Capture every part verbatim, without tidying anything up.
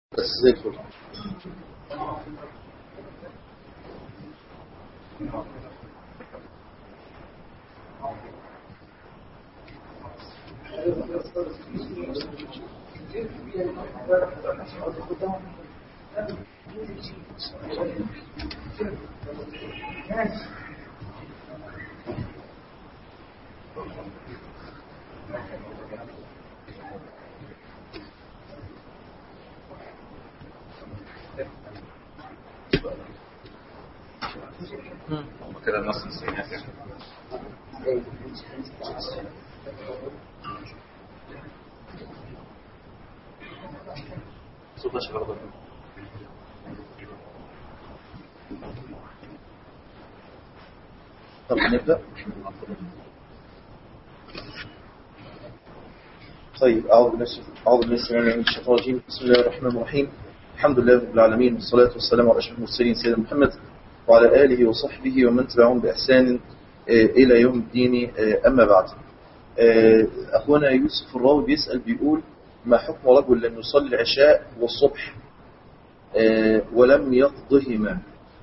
بس زي الفل. كده النص نسيناه كده. صوت شغال برضه. طب نبدأ. طيب أعوذ بالله أعوذ بالله من الشيطان الرجيم. بسم الله الرحمن الرحيم. الحمد لله رب العالمين والصلاة والسلام على أشرف المرسلين سيدنا محمد وعلى آله وصحبه ومن تبعهم بإحسان إلى يوم الدين. أما بعد، أخونا يوسف الراوي بيسأل بيقول: ما حكم رجل لم يصلي العشاء والصبح ولم يقضهما؟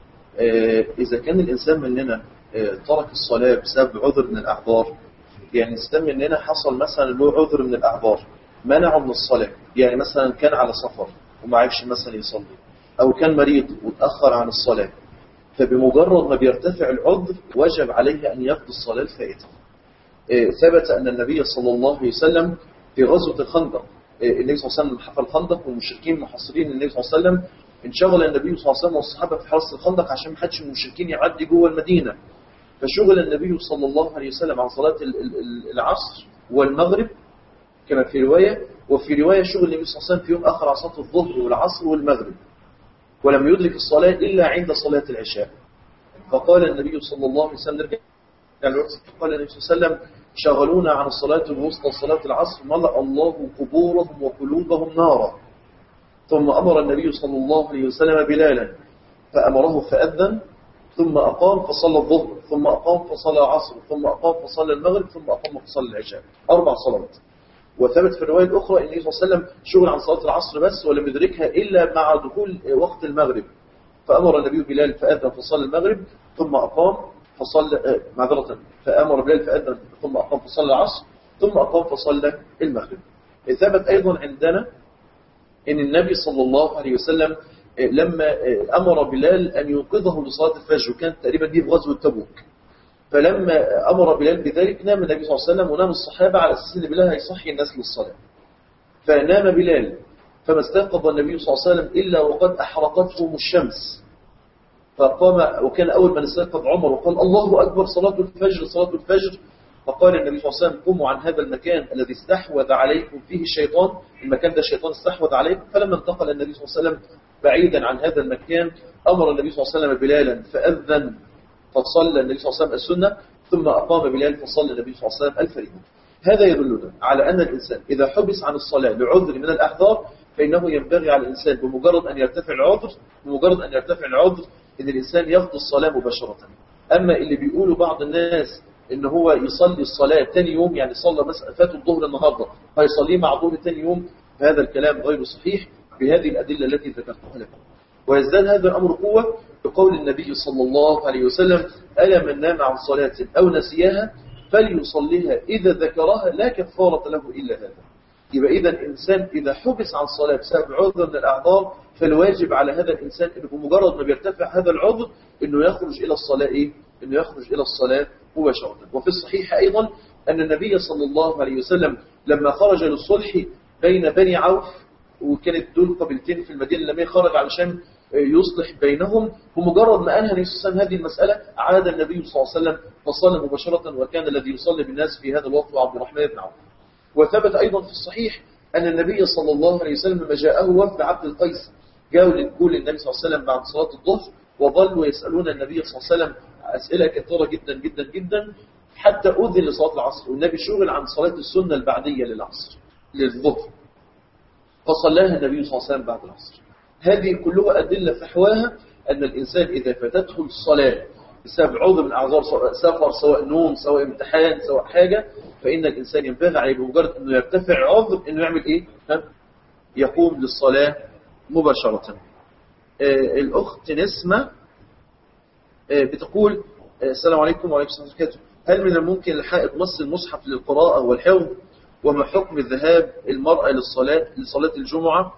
إذا كان الإنسان مننا ترك الصلاة بسبب عذر من الأعذار، يعني الإنسان مننا حصل مثلا له عذر من الأعذار منعه من الصلاة، يعني مثلا كان على سفر وما عرفش مثلا يصلي، أو كان مريض وتأخر عن الصلاة، فبمجرد ما بيرتفع العذر وجب عليه أن يقضي الصلاة الفائتة. ثبت أن النبي صلى الله عليه وسلم في غزوة الخندق، النبي صلى الله عليه وسلم حفر الخندق والمشركين محاصرين النبي صلى الله عليه وسلم، انشغل النبي صلى الله عليه وسلم والصحابة في حرس الخندق عشان ما حدش من المشركين يعدي جوه المدينة. فشغل النبي صلى الله عليه وسلم عن صلاة العصر والمغرب كما في رواية، وفي رواية شغل النبي صلى الله عليه وسلم في يوم آخر عن صلاة الظهر والعصر والمغرب، ولم يدرك الصلاة إلا عند صلاة العشاء. فقال النبي صلى الله عليه وسلم نرجع قال النبي صلى الله عليه وسلم: شغلونا عن الصلاة الوسطى صلاة العصر ملأ الله قبورهم وقلوبهم نارا. ثم أمر النبي صلى الله عليه وسلم بلالا فأمره فأذن، ثم أقام فصلى الظهر، ثم أقام فصلى العصر، ثم أقام فصلى المغرب، ثم أقام فصلى العشاء. أربع صلوات. وثبت في الرواية الأخرى أن النبي صلى الله عليه وسلم شغل عن صلاة العصر بس ولم يدركها إلا مع دخول وقت المغرب، فأمر النبي بلال فأذن فصلى المغرب، ثم أقام فصلى معذرة فأمر بلال فأذن ثم أقام فصلى العصر، ثم أقام فصلى المغرب. ثبت أيضا عندنا أن النبي صلى الله عليه وسلم لما أمر بلال أن ينقذه لصلاة الفجر، وكانت تقريبا دي في غزوة تبوك، فلما أمر بلال بذلك نام النبي صلى الله عليه وسلم ونام الصحابة على أساس أن بلال هيصحي الناس للصلاة. فنام بلال فما استيقظ النبي صلى الله عليه وسلم إلا وقد أحرقتهم الشمس، فقام، وكان أول من استيقظ عمر وقال: الله أكبر، صلاة الفجر صلاة الفجر. فقال النبي صلى الله عليه وسلم: قوموا عن هذا المكان الذي استحوذ عليكم فيه الشيطان، المكان ده الشيطان استحوذ عليكم. فلما انتقل النبي صلى الله عليه وسلم بعيدا عن هذا المكان أمر النبي صلى الله عليه وسلم بلالا فأذن فصلى النبي صلى الله عليه وسلم السنة، ثم أقام بلال فصلى النبي صلى الله عليه وسلم الفريضة. هذا يدلنا على أن الإنسان إذا حبس عن الصلاة لعذر من الأعذار فإنه ينبغي على الإنسان بمجرد أن يرتفع العذر بمجرد أن يرتفع العذر أن الإنسان يقضي الصلاة مباشرة. أما اللي بيقولوا بعض الناس إن هو يصلي الصلاة تاني يوم، يعني صلى مثلا فات الظهر النهاردة فيصلي مع الظهر تاني يوم، فهذا الكلام غير صحيح بهذه الأدلة التي ذكرتها لكم. ويزداد هذا الأمر قوة بقول النبي صلى الله عليه وسلم: ألا من نام عن صلاة أو نسيها فليصليها إذا ذكرها لا كفارة له إلا هذا. يبقى إذا الإنسان إذا حبس عن صلاة بسبب عذر من الأعذار فالواجب على هذا الإنسان إنه بمجرد ما بيرتفع هذا العذر إنه يخرج إلى الصلاة إيه؟ إنه يخرج إلى الصلاة مباشرة. وفي الصحيح أيضا أن النبي صلى الله عليه وسلم لما خرج للصلح بين بني عوف، وكانت دول قبيلتين في المدينة لما خرج علشان يصلح بينهم، بمجرد ما أنهى النبي صلى الله عليه وسلم هذه المسألة عاد النبي صلى الله عليه وسلم فصلى مباشرة، وكان الذي يصلي بالناس في هذا الوقت عبد الرحمن بن عوف. وثبت أيضا في الصحيح أن النبي صلى الله عليه وسلم لما جاءه وفد عبد القيس جاءوا للقول النبي صلى الله عليه وسلم بعد صلاة الظهر، وظلوا يسألون النبي صلى الله عليه وسلم أسئلة كثيرة جدا جدا جدا حتى أذن لصلاة العصر، والنبي شغل عن صلاة السنة البعدية للعصر للظهر، فصلاها النبي صلى الله عليه وسلم بعد العصر. هذه كلها أدلة فحواها أن الإنسان إذا فاتته الصلاة بسبب عذر من أعذار، سواء سفر سواء نوم سواء امتحان سواء حاجة، فإن الإنسان ينبغي عليه بمجرد أنه يرتفع عذر أنه يعمل إيه؟ يقوم للصلاة مباشرة. الأخت نسمة بتقول السلام عليكم وعليكم السلام ورحمة الله وبركاته. هل من الممكن للحائض مس المصحف للقراءة والحفظ؟ وما حكم الذهاب المرأة للصلاة لصلاة الجمعة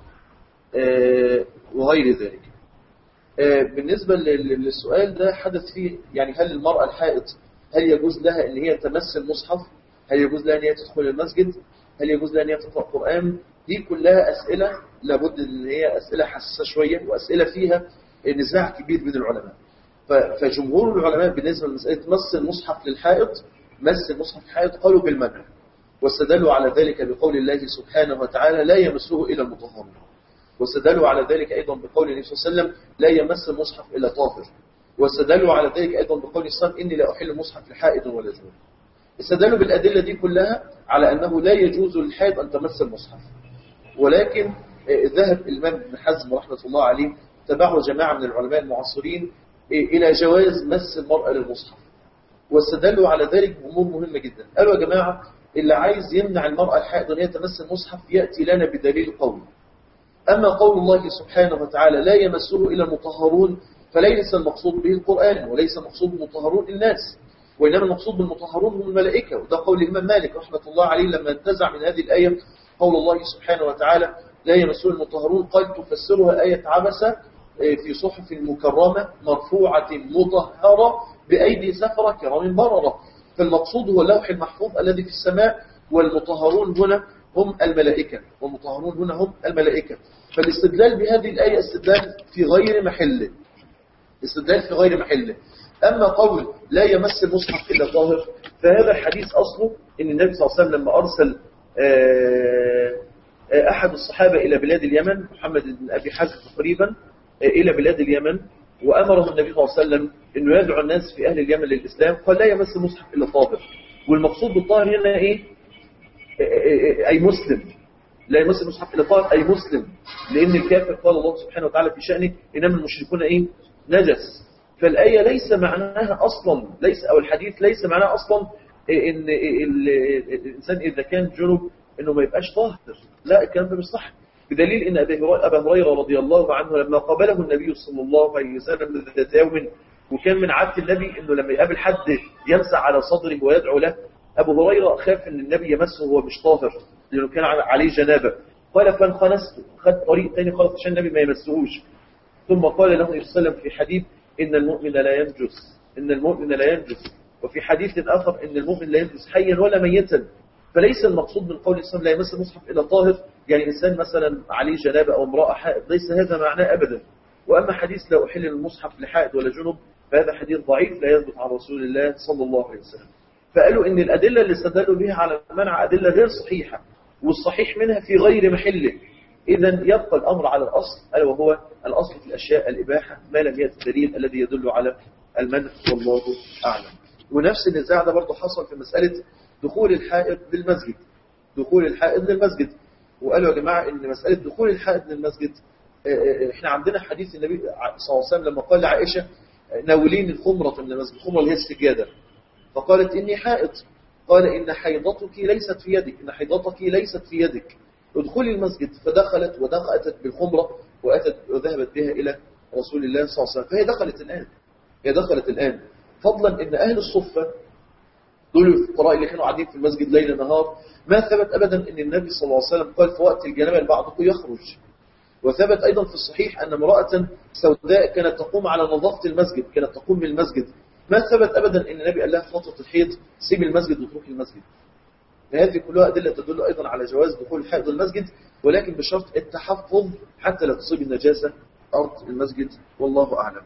وغير ذلك؟ بالنسبة للسؤال ده حدث فيه يعني هل المرأة الحائض هل يجوز لها ان هي تمس المصحف؟ هل يجوز لها ان هي تدخل المسجد؟ هل يجوز لها ان هي تقرأ قرآن؟ دي كلها أسئلة لابد ان هي أسئلة حساسة شوية، وأسئلة فيها نزاع كبير بين العلماء. فجمهور العلماء بالنسبة لمسألة مس المصحف للحائض مس المصحف للحائض قالوا بالمنع، واستدلوا على ذلك بقول الله سبحانه وتعالى لا يمسه إلا المطهرون، واستدلوا على ذلك أيضا بقول النبي صلى الله عليه وسلم لا يمس المصحف إلا طاهر، واستدلوا على ذلك أيضا بقول الصلاة إني لا أحل المصحف لحائض ولا جنوب. استدلوا بالأدلة دي كلها على أنه لا يجوز للحائض أن تمس المصحف، ولكن ذهب الإمام ابن حزم رحمة الله عليه تبعه جماعة من العلماء المعاصرين إلى جواز مس المرأة للمصحف، واستدلوا على ذلك بأمور مهمة جدا. قالوا يا جماعة اللي عايز يمنع المرأة الحائض أن هي تمس المصحف يأتي لنا بدليل قوي. أما قول الله سبحانه وتعالى لا يمسه إلا المطهرون فليس المقصود به القرآن، وليس المقصود بالمطهرون الناس، وإنما المقصود بالمطهرون هم الملائكة. وده قول الإمام مالك رحمة الله عليه لما انتزع من هذه الآية قول الله سبحانه وتعالى لا يمسه المطهرون قال تفسرها آية عبسة في صحف مكرمة مرفوعة مطهرة بأيدي سفرة كرام بررة. فالمقصود هو اللوح المحفوظ الذي في السماء، والمطهرون هنا هم الملائكة، والمطهرون هنا هم الملائكة. فالاستدلال بهذه الآية استدلال في غير محله، استدلال في غير محله. أما قول لا يمس المصحف إلا طاهر فهذا الحديث أصله إن النبي صلى الله عليه وسلم لما أرسل أحد الصحابة إلى بلاد اليمن محمد بن أبي حازم تقريبا إلى بلاد اليمن، وأمره النبي صلى الله عليه وسلم أنه يدعو الناس في أهل اليمن للإسلام، قال لا يمس المصحف إلا طاهر. والمقصود بالطاهر هنا إيه؟ أي مسلم، لا يمس المصحف إلا طاهر أي مسلم، لأن الكافر قال الله سبحانه وتعالى في شأنه إنما المشركون إيه؟ نجس. فالآية ليس معناها أصلا ليس أو الحديث ليس معناها أصلا إن الإنسان إذا كان جنب إنه ما يبقاش طاهر، لا الكلام ده مش صح، بدليل إن أبا هريرة رضي الله عنه لما قابله النبي صلى الله عليه وسلم ذات يوم، وكان من عادة النبي إنه لما يقابل حد يمسح على صدره ويدعو له، أبو هريرة خاف إن النبي يمسه وهو مش طاهر لأنه كان عليه جنابة، قال فانخنست خد طريق تاني خالص عشان النبي ما يمسهوش. ثم قال له صلى الله عليه وسلم في حديث إن المؤمن لا ينجس إن المؤمن لا ينجس وفي حديث آخر إن المؤمن لا ينجس حيا ولا ميتا. فليس المقصود من قول الإسلام لا يمس المصحف إلا طاهر يعني إنسان مثلا عليه جنابة أو امرأة حائض، ليس هذا معناه أبدا. وأما حديث لا أحل المصحف لحائض ولا جنب فهذا حديث ضعيف لا يثبت عن رسول الله صلى الله عليه وسلم. فقالوا إن الأدلة اللي استدلوا بها على المنع أدلة غير صحيحة، والصحيح منها في غير محله. إذن يبقى الأمر على الأصل ألا وهو الأصل في الأشياء الإباحة ما لم يأتي الدليل الذي يدل على المنع، والله أعلم. ونفس النزاع ده برضه حصل في مسألة دخول الحائض للمسجد، دخول الحائض للمسجد. وقالوا يا جماعة إن مسألة دخول الحائض للمسجد إحنا عندنا حديث النبي صلى الله عليه وسلم لما قال لعائشة ناولين الخمرة من المسجد، الخمرة اللي هي السجادة، فقالت إني حائض، قال إن حيضتك ليست في يدك، إن حيضتك ليست في يدك، ادخلي المسجد. فدخلت ودخلت بالخمرة وأتت وذهبت بها إلى رسول الله صلى الله عليه وسلم. فهي دخلت الآن، هي دخلت الآن، فضلا إن أهل الصفة دول الفقراء اللي كانوا قاعدين في المسجد ليل نهار ما ثبت أبدا إن النبي صلى الله عليه وسلم قال في وقت الجنابة البعض يخرج. وثبت أيضا في الصحيح أن امرأة سوداء كانت تقوم على نظافة المسجد، كانت تقوم من المسجد، ما ثبت أبدا أن النبي قال لها في فترة الحيض سيب المسجد وتروح المسجد. هذه كلها أدلة تدل أيضا على جواز دخول الحائض المسجد، ولكن بشرط التحفظ حتى لا تصيب النجاسة أرض المسجد، والله أعلم.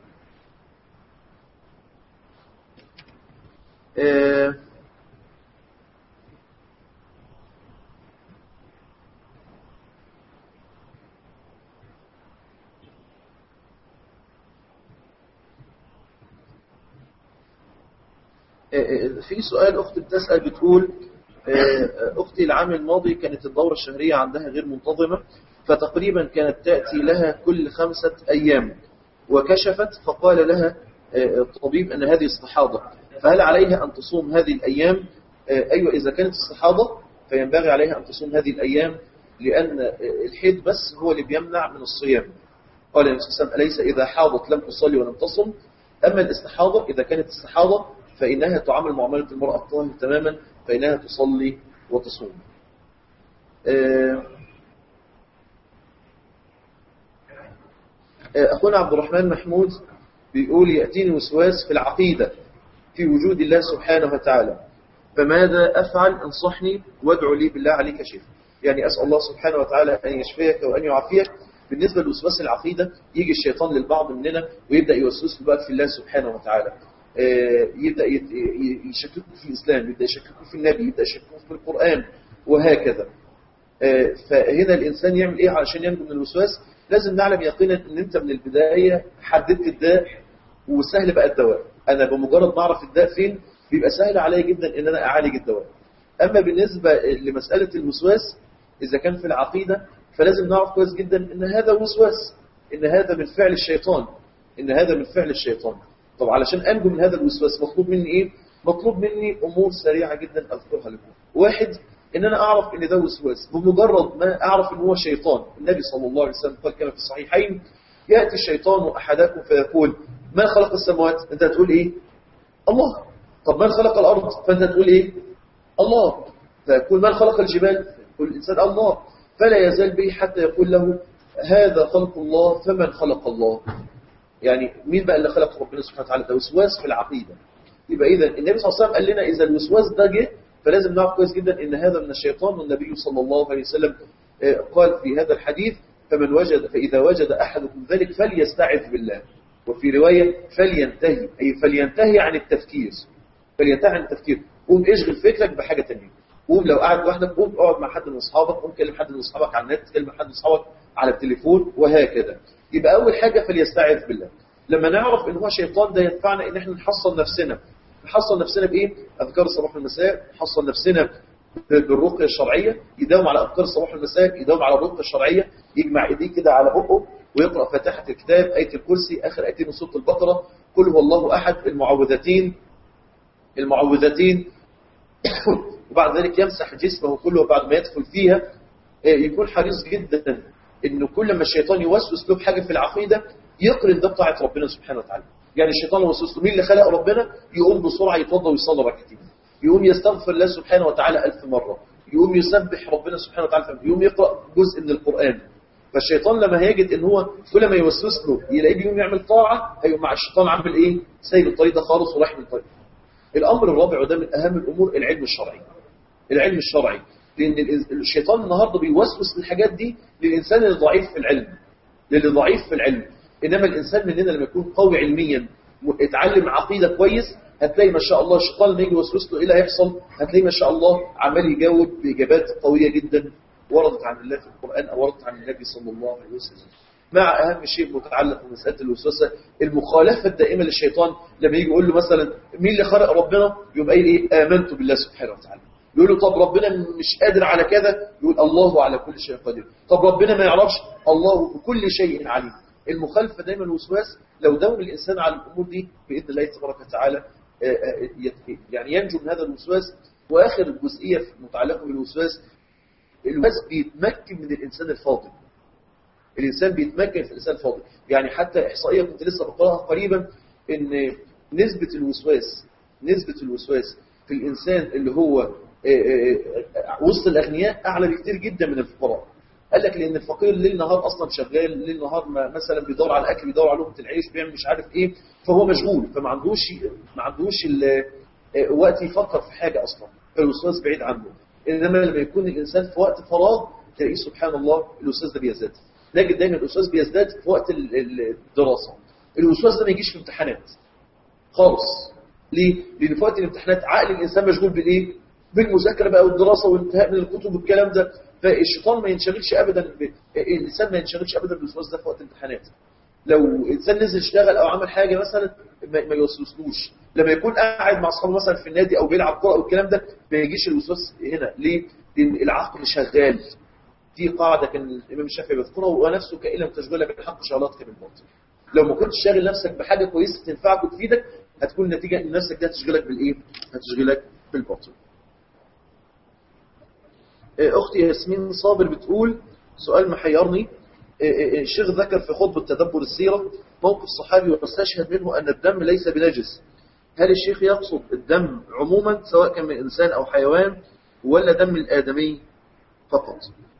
آه في سؤال أختي بتسأل بتقول أختي العام الماضي كانت الدورة الشهرية عندها غير منتظمة، فتقريبا كانت تأتي لها كل خمسة أيام، وكشفت فقال لها الطبيب أن هذه استحاضة، فهل عليها أن تصوم هذه الأيام؟ أيوة، إذا كانت استحاضة فينبغي عليها أن تصوم هذه الأيام، لأن الحيض بس هو اللي بيمنع من الصيام. قال النبي صلى الله عليه وسلم: أليس إذا حاضت لم تصلي ولم تصم؟ أما الاستحاضة إذا كانت استحاضة فإنها تعامل معاملة المرأة الطاهرة تماما، فإنها تصلي وتصوم. أخونا عبد الرحمن محمود بيقول: يأتيني وسواس في العقيدة في وجود الله سبحانه وتعالى، فماذا أفعل؟ انصحني وادعو لي بالله عليك شيخ. يعني أسأل الله سبحانه وتعالى أن يشفيك وأن يعافيك. بالنسبة لوسواس العقيدة، يجي الشيطان للبعض مننا ويبدأ يوسوس بقى في الله سبحانه وتعالى، يبدأ يشككوا في الإسلام، يبدأ يشككوا في النبي، يبدأ يشككوا في القرآن وهكذا. فهنا الإنسان يعمل إيه علشان ينجو من الوسواس؟ لازم نعلم يقينا أن أنت من البداية حددت الداء وسهل بقى الدواء. أنا بمجرد ما أعرف الداء فين بيبقى سهل علي جدا أن أنا أعالج الدواء. أما بالنسبة لمسألة الوسواس إذا كان في العقيدة فلازم نعرف كويس جدا أن هذا وسواس، أن هذا من فعل الشيطان، أن هذا من فعل الشيطان. طب علشان أنجو من هذا الوسواس مطلوب مني إيه؟ مطلوب مني أمور سريعة جدا أذكرها لكم. واحد، ان انا اعرف ان ده وسواس. بمجرد ما اعرف ان هو شيطان، النبي صلى الله عليه وسلم قال كما في الصحيحين: ياتي الشيطان احدكم فيقول: من خلق السماوات؟ انت هتقول ايه؟ الله. طب من خلق الارض؟ فانت هتقول ايه؟ الله. فيقول: من خلق الجبال؟ يقول الانسان: الله. فلا يزال به حتى يقول له: هذا خلق الله فمن خلق الله؟ يعني مين بقى اللي خلق ربنا سبحانه وتعالى؟ ده وسواس في العقيده. يبقى اذا النبي صلى الله عليه وسلم قال لنا اذا الوسواس ده جه فلازم نعرف كويس جدا ان هذا من الشيطان. والنبي صلى الله عليه وسلم قال في هذا الحديث: فمن وجد فإذا وجد أحدكم ذلك فليستعذ بالله. وفي رواية فلينتهي، أي فلينتهي عن التفكير، فلينتهي عن التفكير. قوم اشغل فكرك بحاجة تانية. قوم لو قاعد لوحدك قوم اقعد مع حد من اصحابك، قوم كلم حد من اصحابك على النت، كلم حد من اصحابك على التليفون وهكذا. يبقى أول حاجة فليستعذ بالله. لما نعرف ان هو شيطان ده ينفعنا ان احنا نحصن نفسنا. نحصن نفسنا بايه؟ اذكار الصباح والمساء. نحصن نفسنا بالرقيه الشرعيه، يداوم على اذكار الصباح والمساء، يداوم على الرقيه الشرعيه، يجمع ايديه كده على بقه ويقرا فاتحه الكتاب، ايه الكرسي، اخر ايتين من سوره البقره، قل هو الله احد، المعوذتين المعوذتين وبعد ذلك يمسح جسمه كله بعد ما يدخل فيها. يكون حريص جدا انه كل ما الشيطان يوسوس له بحاجه في العقيده يقرن ده بطاعه ربنا سبحانه وتعالى. يعني الشيطان لو وسوس له مين اللي خلق ربنا، يقوم بسرعه يتوضا ويصلي ركعتين، يقوم يستغفر الله سبحانه وتعالى ألف مره، يقوم يسبح ربنا سبحانه وتعالى، يقوم يقرا جزء من القران. فالشيطان لما هيجد ان هو كل ما يوسوس له يلاقيه بيقوم يعمل طاعه، هيقوم مع الشيطان عامل ايه؟ سايب الطريق ده خالص ورايح من الطريق. الامر الرابع وده من اهم الامور العلم الشرعي. العلم الشرعي، لان الشيطان النهارده بيوسوس الحاجات دي للانسان اللي ضعيف في العلم، للي ضعيف في العلم. انما الانسان مننا لما يكون قوي علميا اتعلم عقيده كويس، هتلاقي ما شاء الله الشيطان لما يجي يوسوس له ايه اللي هيحصل؟ هتلاقي ما شاء الله عمال يجاوب باجابات قويه جدا وردت عن الله في القران او وردت عن النبي صلى الله عليه وسلم. مع اهم شيء متعلق بمساله الوسوسه المخالفه الدائمه للشيطان. لما يجي يقول له مثلا مين اللي خلق ربنا؟ يبقى قايل ايه؟ امنت بالله سبحانه وتعالى. يقول له طب ربنا مش قادر على كذا، يقول الله على كل شيء قدير. طب ربنا ما يعرفش، الله بكل شيء عليم. المخالفه دايما الوسواس لو داوم الانسان على الامور دي باذن الله تبارك وتعالى يعني ينجو من هذا الوسواس. واخر جزئيه متعلقه بالوسواس، الوسواس بيتمكن من الانسان الفاضل. الانسان بيتمكن في الانسان الفاضل. يعني حتى احصائيه كنت لسه بقراها قريبا ان نسبه الوسواس نسبه الوسواس في الانسان اللي هو وسط الاغنياء اعلى بكتير جدا من الفقراء. قال لك لان الفقير ليل نهار اصلا شغال، ليل نهار مثلا بيدور على الاكل، بيدور على لقمه العيش، بيعمل مش عارف ايه، فهو مشغول، فما عندوش ما عندوش وقت يفكر في حاجه اصلا، فالوسواس بعيد عنه. انما لما يكون الانسان في وقت فراغ تلاقيه سبحان الله الوسواس ده بيزداد. نجد دايما الوسواس بيزداد في وقت الدراسه. الوسواس ده ما يجيش في امتحانات خالص. ليه؟ لان في وقت الامتحانات عقل الانسان مشغول بالايه؟ بالمذاكره بقى والدراسه والانتهاء من الكتب والكلام ده، فالشيطان ما ينشغلش ابدا ب... الانسان ما ينشغلش ابدا بالوسواس ده في وقت الامتحانات. لو انسان نزل اشتغل او عمل حاجه مثلا ما يوسوسلوش. لما يكون قاعد مع اصحابه مثلا في النادي او بيلعب كوره او الكلام ده ما يجيش الوسواس هنا. ليه؟ لان العقل شغال. دي قاعده كان الامام الشافعي بيذكرها: ونفسك ان لم تشغلها بالحق شغلتك بالباطل. لو ما كنتش شاغل نفسك بحاجه كويسه تنفعك وتفيدك هتكون النتيجه ان نفسك دي هتشغلك بالايه؟ هتشغلك بالباطل. أختي ياسمين صابر بتقول سؤال محيرني. الشيخ ذكر في خطبة تدبر السيرة موقف صحابي واستشهد منه أن الدم ليس بنجس. هل الشيخ يقصد الدم عموما سواء كان من إنسان أو حيوان ولا دم الآدمي فقط؟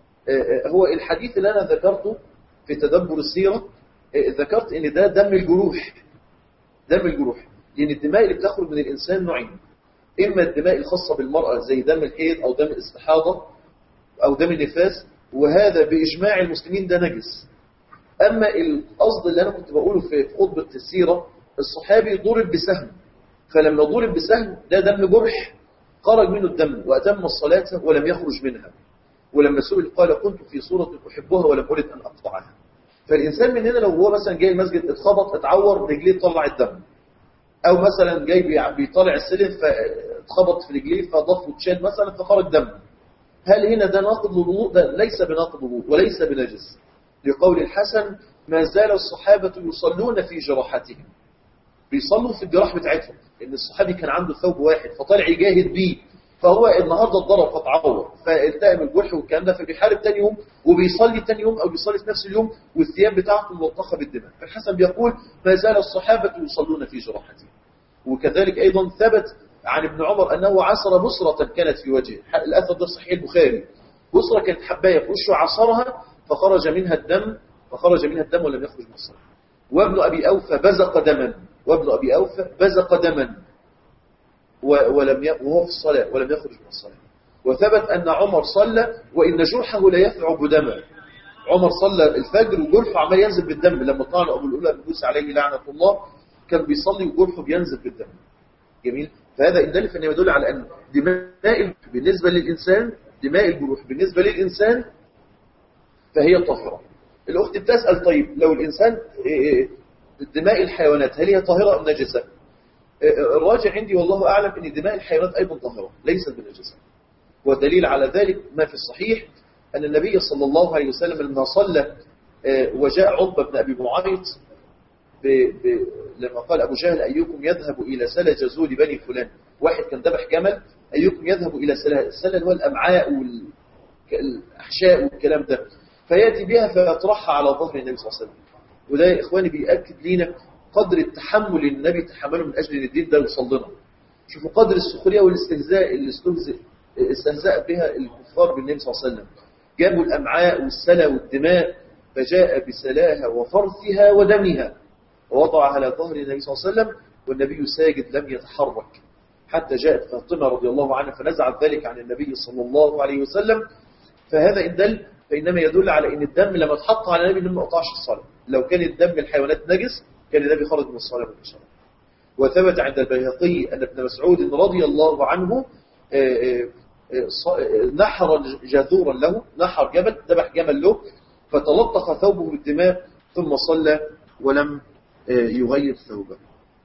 هو الحديث اللي أنا ذكرته في تدبر السيرة ذكرت أن ده دم الجروح. دم الجروح لأن الدماء اللي بتخرج من الإنسان نوعين، إما الدماء الخاصة بالمرأة زي دم الحيض أو دم الاستحاضة أو دم النفاس، وهذا بإجماع المسلمين ده نجس. أما القصد اللي أنا كنت بقوله في خطبة السيرة، الصحابي ضرب بسهم، فلما ضرب بسهم ده دم جرح خرج منه الدم وأتم الصلاة ولم يخرج منها. ولما سئل قال كنت في صورة أحبها ولم أرد أن أقطعها. فالإنسان من هنا لو هو مثلا جاي المسجد اتخبط اتعور رجليه طلع الدم، أو مثلا جاي بيطلع السلم فاتخبط في رجليه فضفه اتشال مثلا فخرج دم، هل هنا ده ناقض للوضوء؟ ده ليس بناقض الوضوء وليس بنجس، لقول الحسن ما زال الصحابة يصلون في جراحتهم، بيصلوا في الجراح بتاعتهم. ان الصحابي كان عنده ثوب واحد فطلع يجاهد بيه، فهو النهارده اتضرب فتعور فالتئم الجرح والكلام ده، فبيحارب تاني يوم وبيصلي تاني يوم او بيصلي في نفس اليوم والثياب بتاعته ملطخه بالدماء. فالحسن بيقول ما زال الصحابة يصلون في جراحتهم. وكذلك ايضا ثبت عن ابن عمر أنه عصر بصرة كانت في وجهه، الأثر ده صحيح البخاري، بصرة كانت حباية في وشه عصرها فخرج منها الدم فخرج منها الدم ولم يخرج من الصلاة. وابن أبي أوفى بزق دما وابن أبي أوفى بزق دما ولم ي... وهو في الصلاة ولم يخرج من الصلاة. وثبت أن عمر صلى وإن جرحه لا يثعب دما. عمر صلى الفجر وجرحه عمال ينزل بالدم، لما طعن أبو الأولى بن عليه لعنة الله كان بيصلي وجرحه بينزل بالدم. جميل. فهذا يدل فإنه يدل على أن دماء بالنسبة للإنسان دماء الجروح بالنسبة للإنسان فهي طاهرة. الأخت بتسأل طيب لو الإنسان دماء الحيوانات هل هي طاهرة أم نجسة؟ الراجع عندي والله أعلم أن دماء الحيوانات أيضا طاهرة ليست بنجسة. والدليل على ذلك ما في الصحيح أن النبي صلى الله عليه وسلم لما صلى وجاء عقبة بن أبي معيط ب... ب... لما قال أبو جهل أيكم يذهب إلى سلة جزول بني فلان، واحد كان ذبح جمل، أيكم يذهب إلى سلة، السلة هو الأمعاء والأحشاء والكلام ده، فيأتي بها فيطرحها على ظهر النبي صلى الله عليه وسلم. وده يا إخواني بيأكد لنا قدر التحمل النبي تحمله من أجل الدين ده يوصلنا. شوفوا قدر السخرية والاستهزاء اللي استهزأ استهزأ بها الكفار بالنبي صلى الله عليه وسلم. جابوا الأمعاء والسلة والدماء فجاء بسلاها وفرثها ودمها ووضعها على ظهر النبي صلى الله عليه وسلم والنبي ساجد لم يتحرك، حتى جاءت فاطمة رضي الله عنها فنزعت ذلك عن النبي صلى الله عليه وسلم. فهذا إن دل فإنما يدل على أن الدم لما اتحط على النبي ما قطعش الصلاة. لو كان الدم الحيوانات نجس كان النبي خرج من الصلاة مباشرة. وثبت عند البيهقي أن ابن مسعود رضي الله عنه نحر جذورا له، نحر جبل ذبح جمل له فتلطخ ثوبه بالدماء ثم صلى ولم يغير ثوبه.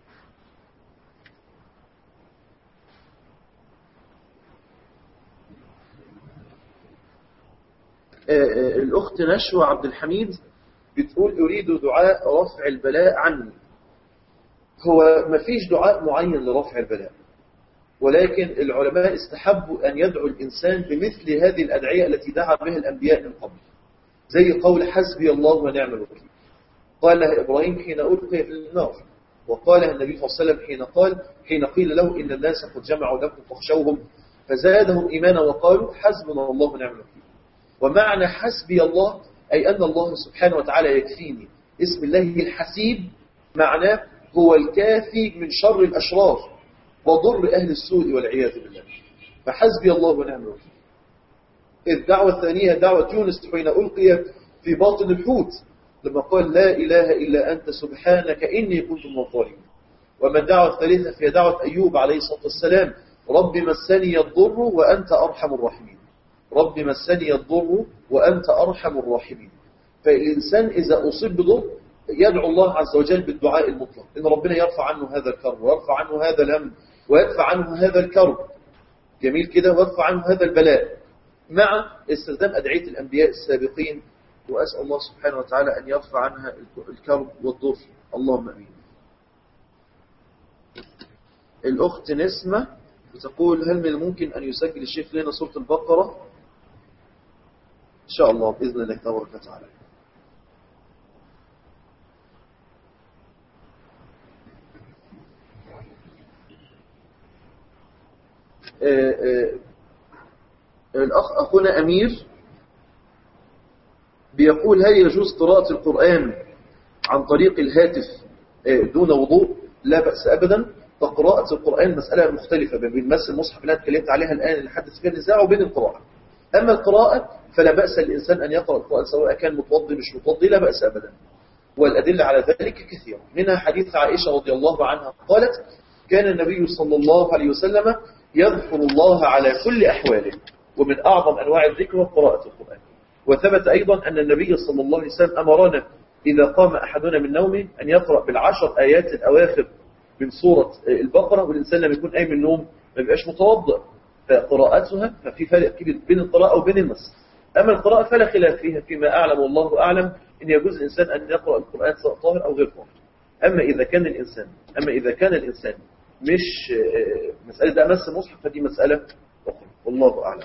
الأخت نشوى عبد الحميد بتقول أريد دعاء رفع البلاء عني. هو ما فيش دعاء معين لرفع البلاء، ولكن العلماء استحبوا أن يدعو الإنسان بمثل هذه الأدعية التي دعا بها الأنبياء من قبل، زي قول حسبي الله ونعم الوكيل، قالها إبراهيم حين ألقي في النار، وقالها النبي صلى الله عليه وسلم حين قال حين قيل له إن الناس قد جمعوا لكم فاخشوهم فزادهم إيمانا وقالوا حسبنا الله ونعم الوكيل. ومعنى حسبي الله أي أن الله سبحانه وتعالى يكفيني. اسم الله الحسيب معناه هو الكافي من شر الأشرار وضر أهل السوء والعياذ بالله، فحسبي الله ونعم الوكيل. الدعوة الثانية دعوة يونس حين ألقي في باطن الحوت لما قال لا إله إلا أنت سبحانك إني كنت من الظالمين. وما الدعوة الثالثة في دعوة أيوب عليه الصلاة والسلام رب مسني الضر وأنت أرحم الراحمين، رب مسني الضر وأنت أرحم الراحمين. فالإنسان إذا أصيب بضر يدعو الله عز وجل بالدعاء المطلق إن ربنا يرفع عنه هذا الكرب ويرفع عنه هذا الهم ويدفع عنه هذا الكرب، جميل كده، ويرفع عنه هذا البلاء، مع استخدام أدعية الأنبياء السابقين. وأسأل الله سبحانه وتعالى أن يرفع عنها الكرب والضر، اللهم أمين. الأخت نسمة بتقول هل من الممكن أن يسجل الشيخ لنا سورة البقرة إن شاء الله بإذن الله تبارك وتعالى. الأخ أخونا أمير بيقول: هل يجوز قراءة القرآن عن طريق الهاتف دون وضوء؟ لا بأس أبدا. فقراءة القرآن مسألة مختلفة بين مس المصحف اللي أنا اتكلمت عليها الآن اللي حدث فيها النزاع وبين القراءة. أما القراءة فلا بأس للإنسان أن يقرأ القرآن سواء كان متوضي مش متوضي، لا بأس أبدا. والأدلة على ذلك كثيرة، منها حديث عائشة رضي الله عنها قالت: كان النبي صلى الله عليه وسلم يذكر الله على كل أحواله، ومن أعظم أنواع الذكر قراءة القرآن. وثبت أيضا أن النبي صلى الله عليه وسلم أمرنا إذا قام أحدنا من نومه أن يقرأ بالعشر آيات الأواخر من سورة البقرة، والإنسان لما يكون قايم من النوم ما بيبقاش متوضئ، فقراءتها ففي فرق كبير بين القراءة وبين المس. أما القراءة فلا خلاف فيها فيما أعلم والله أعلم أن يجوز الإنسان أن يقرأ القرآن سواء طاهر أو غير طاهر. أما إذا كان الإنسان أما إذا كان الإنسان مش مسألة ده مس مصحف فدي مسألة أخرى والله أعلم.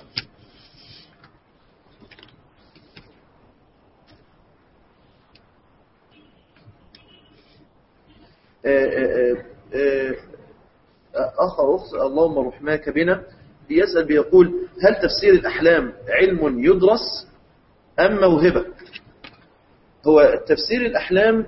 أخ أخت اللهم رحماك بنا بيسأل بيقول: هل تفسير الأحلام علم يدرس أم موهبة؟ هو تفسير الأحلام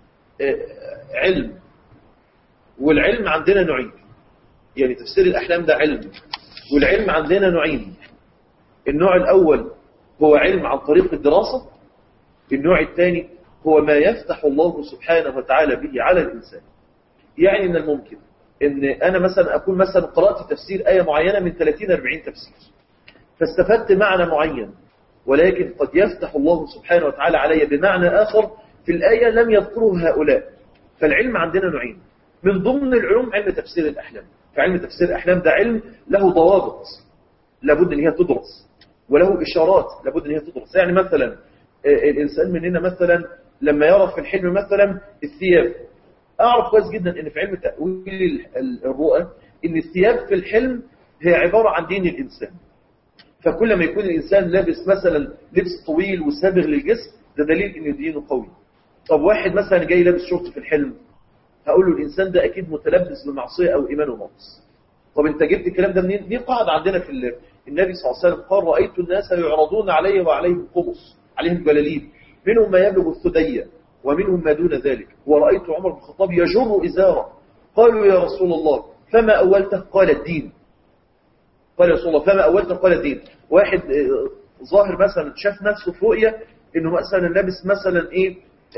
علم، والعلم عندنا نوعين. يعني تفسير الأحلام ده علم، والعلم عندنا نوعين. النوع الأول هو علم عن طريق الدراسة، النوع الثاني هو ما يفتح الله سبحانه وتعالى به على الإنسان. يعني من الممكن ان انا مثلا اكون مثلا قرأت تفسير آية معينة من ثلاثين أربعين تفسير فاستفدت معنى معين، ولكن قد يفتح الله سبحانه وتعالى علي بمعنى آخر في الآية لم يذكره هؤلاء. فالعلم عندنا نوعين، من ضمن العلوم علم تفسير الأحلام. فعلم تفسير الأحلام ده علم له ضوابط لابد ان هي تدرس، وله إشارات لابد ان هي تدرس. يعني مثلا الإنسان مننا مثلا لما يرى في الحلم مثلا الثياب، أعرف كويس جدا أن في علم تأويل الرؤى أن الثياب في الحلم هي عبارة عن دين الإنسان. فكل ما يكون الإنسان لابس مثلا لبس طويل وسابغ للجسم ده دليل أن دينه قوي. طب واحد مثلا جاي لابس شورت في الحلم، هقول له الإنسان ده أكيد متلبس بمعصية أو إيمانه ناقص. طب أنت جبت الكلام ده منين؟ دي قاعدة عندنا في النبي صلى الله عليه وسلم قال: رأيت الناس يعرضون علي وعليهم قمص، عليهم جلاليب، منهم ما يبلغ الثدية ومنهم ما دون ذلك. ورأيت عمر بن الخطاب يجر إزاره. قالوا: يا رسول الله فما أولته؟ قال: الدين. قال: يا رسول الله فما أولته؟ قال: الدين. واحد ظاهر مثلا شاف نفسه في رؤية إنه مثلا لابس مثلا إيه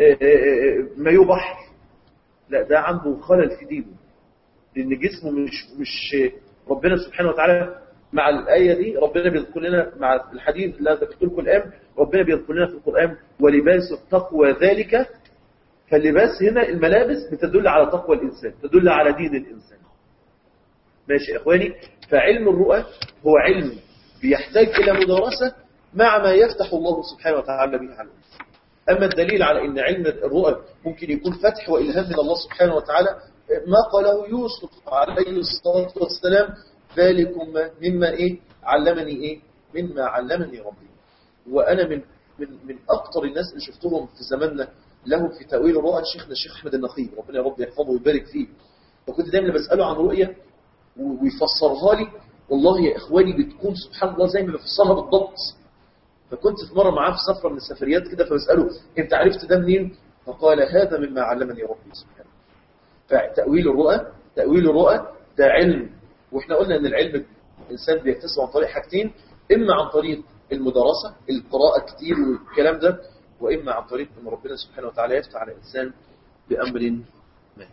مايو بحر، لا ده عنده خلل في دينه، لأن جسمه مش مش ربنا سبحانه وتعالى مع الآية دي ربنا بيذكر لنا مع الحديث اللي ذكرت لكم الآن، ربنا بيذكر لنا في القرآن: ولباس التقوى ذلك. فاللباس هنا الملابس بتدل على تقوى الإنسان، تدل على دين الإنسان. ماشي يا إخواني؟ فعلم الرؤى هو علم بيحتاج إلى مدارسة مع ما يفتح الله سبحانه وتعالى به على الإنسان. أما الدليل على أن علم الرؤى ممكن يكون فتح وإلهام من الله سبحانه وتعالى ما قاله يوسف عليه الصلاة والسلام: ذلكم مما إيه علمني إيه مما علمني ربي. وأنا من من من أكثر الناس اللي شفتهم في زماننا لهم في تأويل الرؤى شيخنا الشيخ أحمد النقيب، ربنا يا رب يحفظه ويبارك فيه. فكنت دايما بسأله عن رؤية ويفسرها لي، والله يا إخواني بتكون سبحان الله زي ما بفسرها بالضبط. فكنت في مرة معاه في سفرة من السفريات كده فبسأله: أنت عرفت ده منين؟ فقال: هذا مما علمني ربي سبحانه. فتأويل الرؤى تأويل الرؤى ده علم، وإحنا قلنا أن العلم الإنسان بيكتسب عن طريق حاجتين: إما عن طريق المدرسة القراءة كتير والكلام ده، وإما عن طريق أن ربنا سبحانه وتعالى يفتح على الإنسان بأمر ما.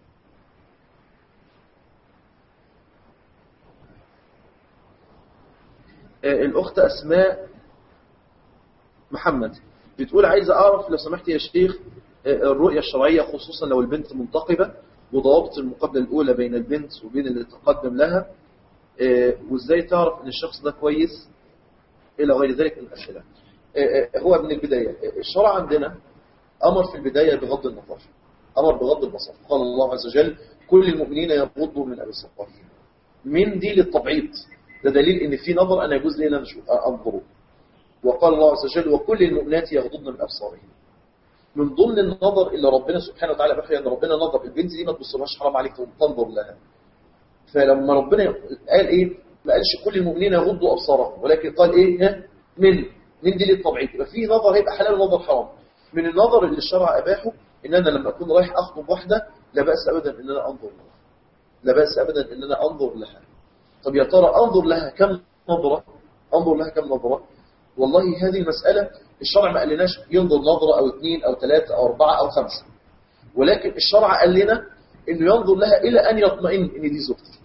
الأخت أسماء محمد بتقول: عايزة أعرف لو سمحت يا شيخ الرؤية الشرعية خصوصا لو البنت منتقبة، وضوابط المقابلة الأولى بين البنت وبين اللي تقدم لها، وإزاي تعرف أن الشخص ده كويس إلى غير ذلك من الأسئلة. هو من البداية الشرع عندنا أمر في البداية بغض النظر، أمر بغض البصر. قال الله عز وجل: كل المؤمنين يغضوا من أبصارهم. من دي للتبعيض، ده دليل ان في نظر انا يجوز لي ان انا انظره. وقال الله عز وجل وكل المؤمنات يغضضن من أبصارهن. من ضمن النظر اللي ربنا سبحانه وتعالى بحي أن ربنا نظر البنت دي ما تبصلهاش، حرام عليك تنظر لها. فلما ربنا قال إيه؟ ما قالش كل المؤمنين يغضوا أبصارهم، ولكن قال إيه؟ من من دي للطبيعي. يبقى في نظر هيبقى حلال ونظر حرام. من النظر اللي الشرع أباحه إن أنا لما أكون رايح أخطب واحدة لا بأس أبدا إن أنا أنظر لها، لا بأس أبدا إن أنا أنظر لها. طب يا ترى أنظر لها كم نظرة؟ أنظر لها كم نظرة؟ والله هذه المسألة الشرع ما قال لناش ينظر نظرة أو اثنين أو ثلاثة أو أربعة أو خمسة، ولكن الشرع قال لنا إنه ينظر لها إلى أن يطمئن إن دي زوجتي.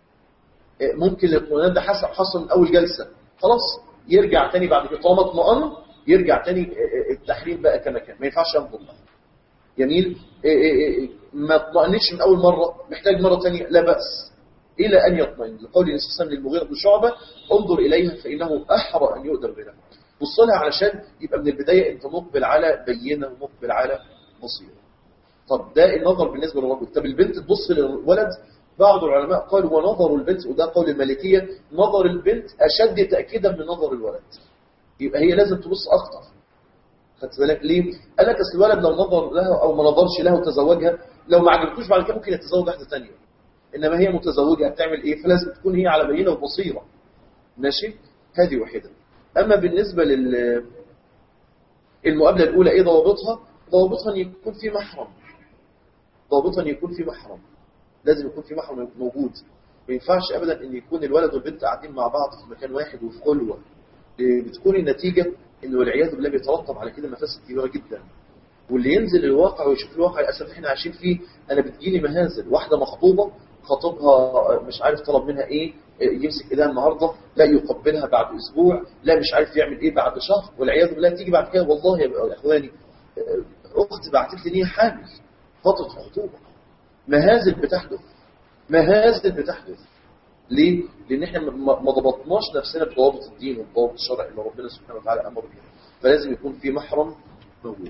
ممكن الاطمئنان ده حصل حصل من أول جلسة، خلاص يرجع تاني بعد إقامة اطمئن، يرجع تاني التحريم بقى كما كان، ما ينفعش ينظر لها. جميل. ما اطمئنش من أول مرة، محتاج مرة تانية، لا بأس إلى أن يطمئن. لقول النبي صلى الله عليه وسلم للمغيرة بن شعبة انظر إليها فإنه أحرى أن يؤدر بها. بص لها علشان يبقى من البداية أنت مقبل على بينة ومقبل على بصيرة. طب ده النظر بالنسبة للرجل. طب البنت تبص للولد، بعض العلماء قالوا ونظر البنت، وده قول المالكية، نظر البنت أشد تأكيدا من نظر الولد. يبقى هي لازم تبص أكتر. خدت بالك ليه؟ قال لك أصل الولد لو نظر لها أو ما نظرش لها وتزوجها، لو ما عجبتوش بعد كده ممكن يتزوج واحدة ثانية. إنما هي متزوجة هتعمل إيه؟ فلازم تكون هي على بينة وبصيرة. ماشي؟ هذه واحدة. أما بالنسبة لل المقابلة الأولى إيه ضوابطها؟ ضوابطها أن يكون في محرم. ضوابطها أن يكون في محرم. لازم يكون في محرم موجود. ما ينفعش أبدا أن يكون الولد والبنت قاعدين مع بعض في مكان واحد وفي خلوة. بتكون النتيجة إن والعياذ بالله بيترتب على كده مفاسد كبيرة جدا. واللي ينزل الواقع ويشوف الواقع للأسف احنا عايشين فيه، أنا بتجيلي مهازل واحدة مخطوبة خطيبها مش عارف طلب منها إيه، يمسك إيدها النهاردة لا يقبلها بعد أسبوع، لا مش عارف يعمل إيه بعد شهر، والعياذ بالله تيجي بعد كده والله يا إخواني أختي بعتت لي إن هي حامل فترة خطوبة. مهازل بتحدث، مهازل بتحدث. ليه؟ لأن احنا ما ضبطناش نفسنا بضوابط الدين وبضوابط الشرع اللي ربنا سبحانه وتعالى أمر بها. فلازم يكون في محرم موجود.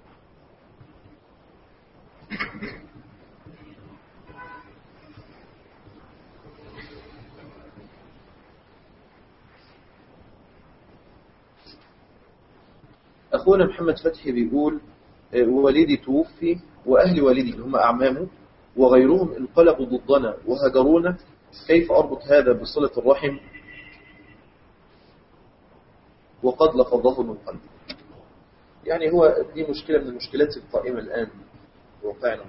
أخونا محمد فتحي بيقول والدي توفي وأهل والدي اللي هم أعمامه وغيرهم انقلبوا ضدنا وهجرونا، كيف أربط هذا بصلة الرحم وقد لفظه من قلبي؟ يعني هو دي مشكلة من المشكلات القائمة الآن واقعنا.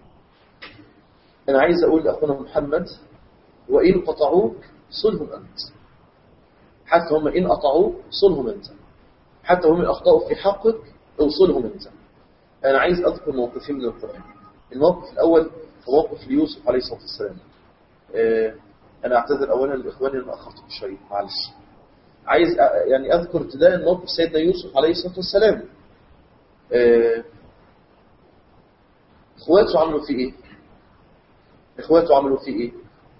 أنا عايز أقول لأخونا محمد وإن قطعوك صلهم أنت، حتى هم إن قطعوك صلهم أنت، حتى هم أخطأوا في حقك اوصلهم أنت. أنا عايز أذكر موقفين من القرآن. الموقف الأول هو موقف ليوسف عليه الصلاة والسلام. أنا أعتذر أولا لإخواني أن أخرت بالشريط، معلش. عايز يعني أذكر ابتداء موقف سيدنا يوسف عليه الصلاة والسلام. إخواته عملوا فيه إيه؟ إخواته عملوا فيه إيه؟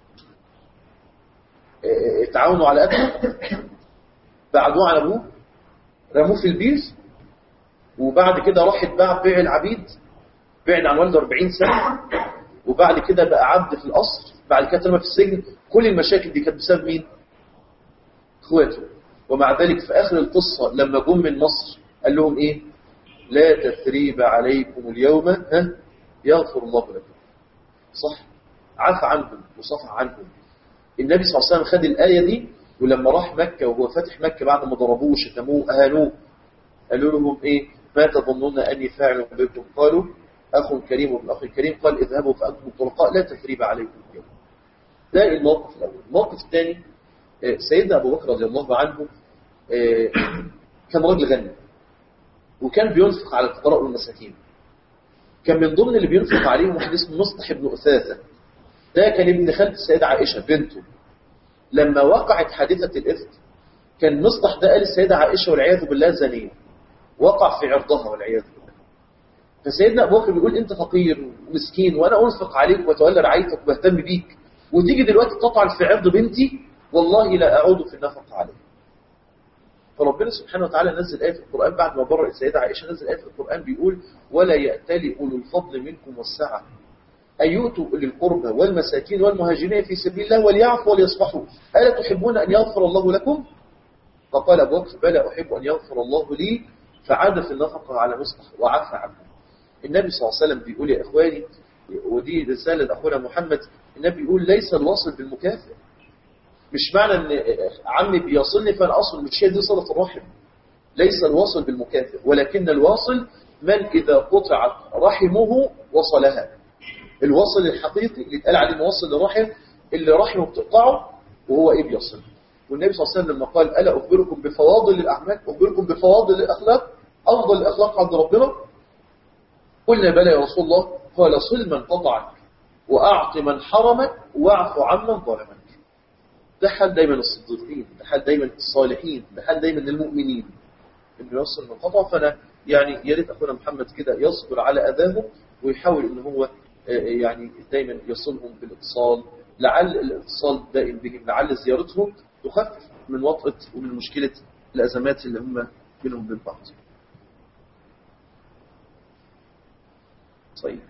اتعاونوا على قتله، بعدوه على أبوه، رموه في البير، وبعد كده راح اتباع بيع العبيد، بعد عن والده أربعين سنة، وبعد كده بقى عبد في القصر، بعد كده اترمى في السجن. كل المشاكل دي كانت بسبب مين؟ إخواته. ومع ذلك في آخر القصة لما جم من مصر قال لهم إيه؟ لا تثريب عليكم اليوم ها يغفر الله لكم. صح؟ عفى عنهم وصفح عنهم. النبي صلى الله عليه وسلم خد الآية دي، ولما راح مكة وهو فاتح مكة بعد ما ضربوه وشتموه أهانوه قالوا لهم إيه؟ ما تظنون أني فاعل بكم؟ قالوا أخ كريم وابن أخ كريم. قال اذهبوا فأنتم الطلقاء لا تثريب عليكم اليوم. ده الموقف الأول. الموقف الثاني، سيدنا أبو بكر رضي الله عنه كان راجل غني وكان بينفق على الفقراء والمساكين. كان من ضمن اللي بينفق عليهم واحد اسمه مصطح بن أثاثة. ده كان ابن خالة السيدة عائشة بنته. لما وقعت حادثة الإفك كان مصطح ده قال السيدة عائشة والعياذ بالله زانية، وقع في عرضها والعياذ بالله. فسيدنا أبو بكر بيقول أنت فقير ومسكين وأنا أنفق عليك وأتولى رعايتك وبهتم بيك، وتيجي دلوقتي تطعن في عرض بنتي، والله لا أعود في النفقة عليه. فربنا سبحانه وتعالى نزل آية في القرآن بعد ما برأ السيدة عائشة، نزل آية في القرآن بيقول ولا يأتلي أولو الفضل منكم والسعة أن يؤتوا أولي القربى والمساكين والمهاجرين في سبيل الله وليعفوا وليصفحوا ألا تحبون أن يغفر الله لكم؟ فقال أبو بكر بلى أحب أن يغفر الله لي، فعاد في النفقة على مصطح وعفى عنه. النبي صلى الله عليه وسلم بيقول يا إخواني، ودي رسالة لأخونا محمد، النبي بيقول ليس الواصل بالمكافئ. مش معنى أن عمي بيصلني فأنا أصل، مش هي دي صلة الرحم. ليس الواصل بالمكافئ، ولكن الواصل من إذا قطعت رحمه وصلها. الواصل الحقيقي اللي اتقال عليه موصل للرحم، اللي رحمه بتقطعه وهو إيه بيصل. والنبي صلى الله عليه وسلم لما قال ألا أخبركم بفواضل الأعمال، أخبركم بفواضل الأخلاق، أفضل الأخلاق عند ربنا؟ قلنا بلى يا رسول الله. قال صل من قطعك، وأعط من حرمك، واعف عمن ظلمك. ده حال دايما الصديقين، ده حال دايما الصالحين، ده حال دايما المؤمنين، انه يوصل من قطع. فانا يعني يا ريت اخونا محمد كده يصبر على اذاهم، ويحاول ان هو يعني دايما يصلهم بالاتصال، لعل الاتصال دائم بهم، لعل زيارتهم تخفف من وطأة ومن مشكلة الازمات اللي هم بينهم وبين بعض. طيب،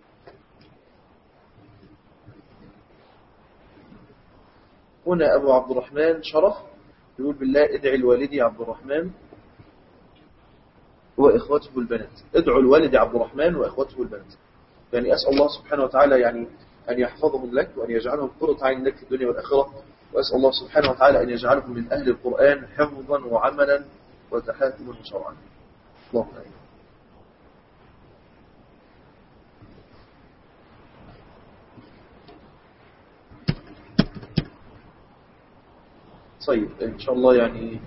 هنا ابو عبد الرحمن شرف يقول بالله ادعي لوالدي عبد الرحمن وإخوته البنات. ادعوا الوالد عبد الرحمن وإخوته البنات، يعني أسأل الله سبحانه وتعالى يعني أن يحفظهم لك، وأن يجعلهم قرة عين لك في الدنيا والآخرة، وأسأل الله سبحانه وتعالى أن يجعلهم من أهل القرآن حفظا وعملا وتحاكما وشرعا. اللهم آمين. طيب إن شاء الله يعني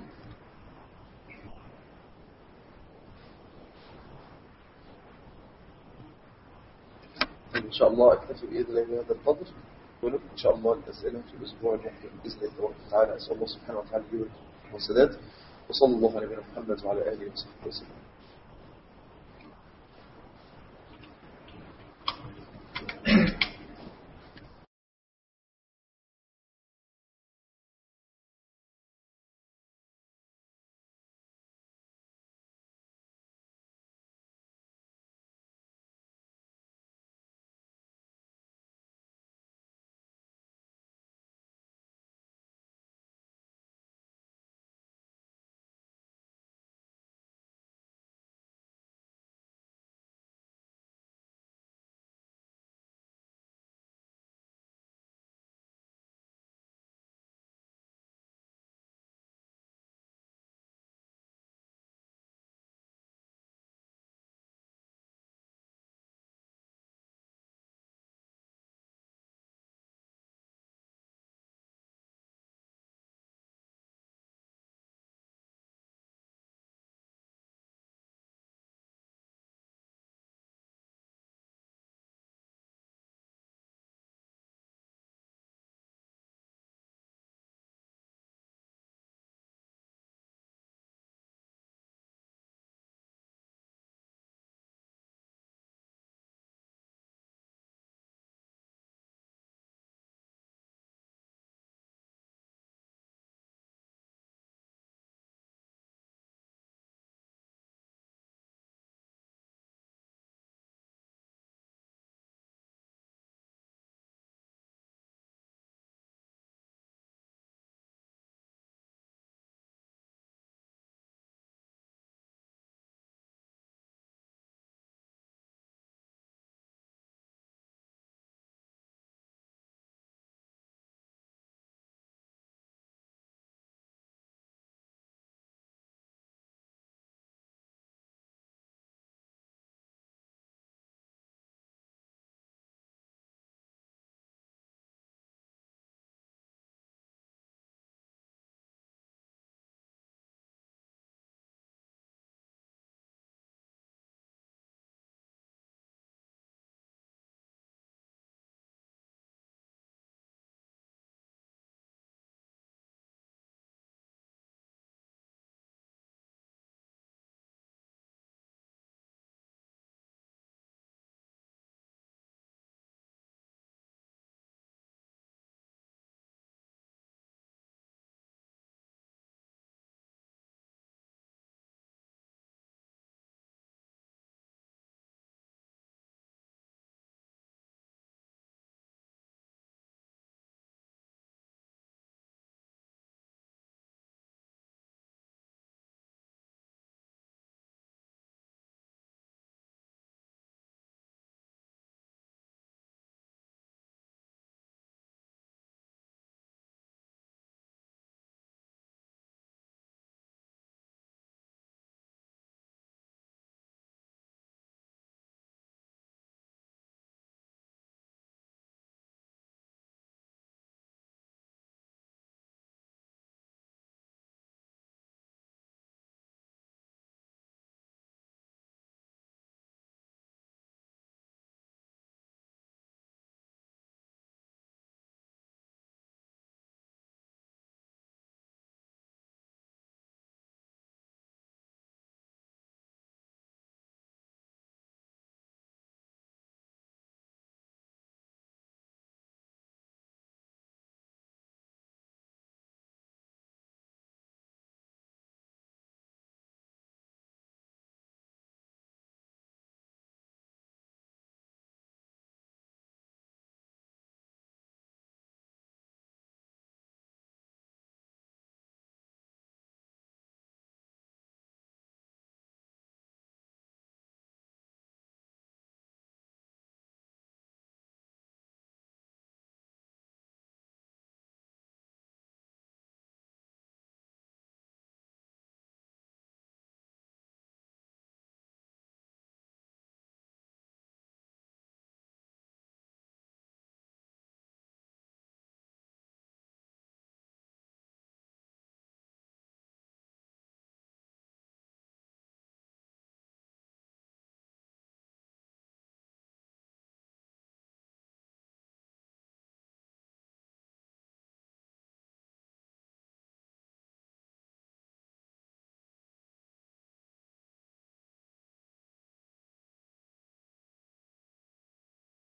إن شاء الله أكتفي بإذن الله بهذا القدر، ونكمل إن شاء الله الأسئلة في الأسبوع المقبل بإذن الله تعالى. أسأل الله سبحانه وتعالى السداد، وصلى الله على نبينا محمد وعلى آله وصحبه وسلم.